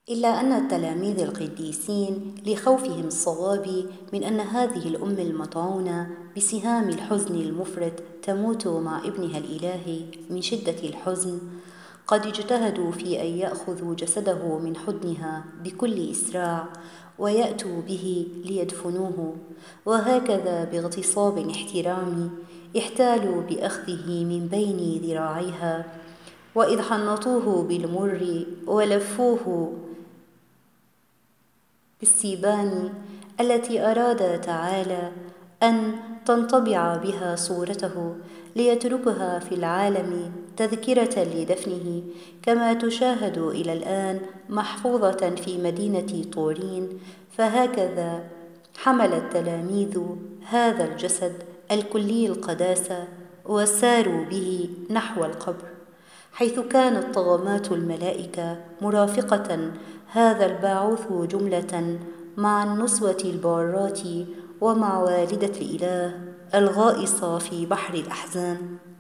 إلا أن التلاميذ القديسين لخوفهم الصواب من أن هذه الأم المطعونة بسهام الحزن المفرط تموت مع ابنها الإلهي من شدة الحزن، قد اجتهدوا في أن يأخذوا جسده من حضنها بكل إسراع ويأتوا به ليدفنوه، وهكذا باغتصاب احترامي احتالوا بأخذه من بين ذراعيها، وإذ حنطوه بالمر ولفوه بالسيبان التي أراد تعالى أن تنطبع بها صورته ليتركها في العالم تذكرة لدفنه، كما تشاهد إلى الآن محفوظة في مدينة طورين. فهكذا حمل التلاميذ هذا الجسد الكلي القداسة وساروا به نحو القبر، حيث كانت طغمات الملائكة مرافقة هذا الباعوث جملة مع النسوة البارات ومع والدة الإله الغائصة في بحر الأحزان.